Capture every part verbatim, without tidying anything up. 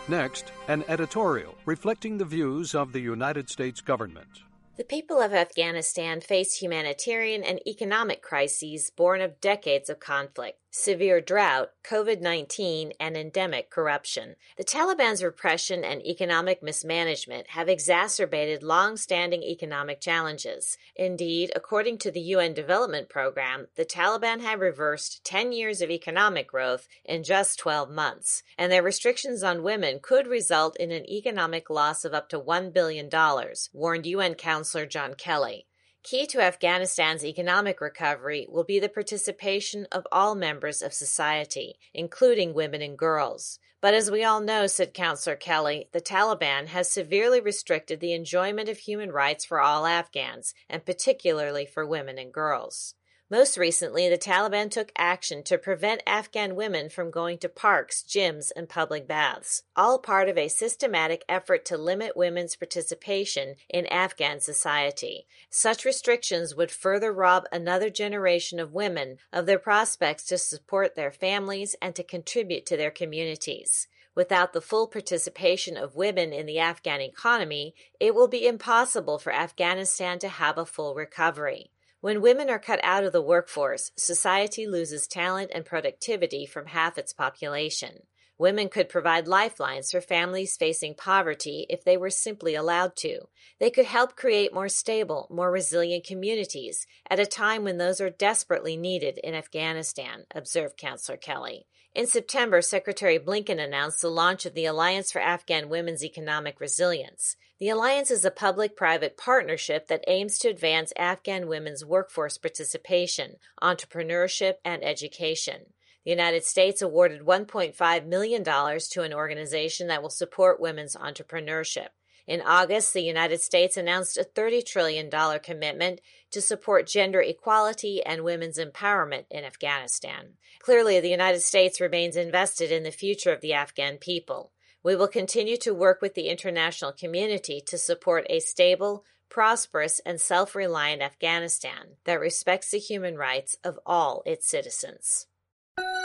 Next, an editorial reflecting the views of the United States government. The people of Afghanistan face humanitarian and economic crises born of decades of conflict, severe drought, covid nineteen, and endemic corruption. The Taliban's repression and economic mismanagement have exacerbated long-standing economic challenges. Indeed, according to the U N Development Program, the Taliban have reversed ten years of economic growth in just twelve months, and their restrictions on women could result in an economic loss of up to one billion dollars, warned U N Counselor John Kelly. Key to Afghanistan's economic recovery will be the participation of all members of society, including women and girls. But as we all know, said Counselor Kelly, the Taliban has severely restricted the enjoyment of human rights for all Afghans, and particularly for women and girls. Most recently, the Taliban took action to prevent Afghan women from going to parks, gyms, and public baths, all part of a systematic effort to limit women's participation in Afghan society. Such restrictions would further rob another generation of women of their prospects to support their families and to contribute to their communities. Without the full participation of women in the Afghan economy, it will be impossible for Afghanistan to have a full recovery. When women are cut out of the workforce, society loses talent and productivity from half its population. Women could provide lifelines for families facing poverty if they were simply allowed to. They could help create more stable, more resilient communities at a time when those are desperately needed in Afghanistan, observed Counselor Kelly. In September, Secretary Blinken announced the launch of the Alliance for Afghan Women's Economic Resilience. The alliance is a public-private partnership that aims to advance Afghan women's workforce participation, entrepreneurship, and education. The United States awarded one point five million dollars to an organization that will support women's entrepreneurship. In August, the United States announced a thirty trillion dollars commitment to support gender equality and women's empowerment in Afghanistan. Clearly, the United States remains invested in the future of the Afghan people. We will continue to work with the international community to support a stable, prosperous, and self-reliant Afghanistan that respects the human rights of all its citizens.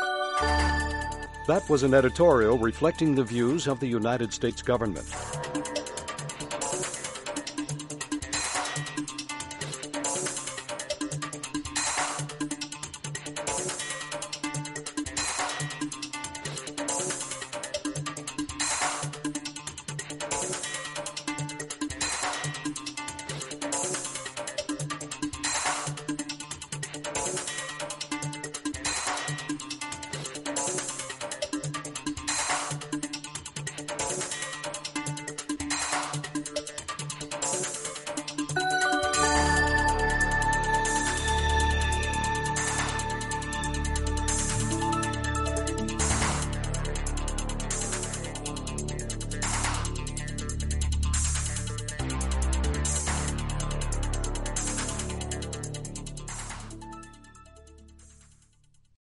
That was an editorial reflecting the views of the United States government.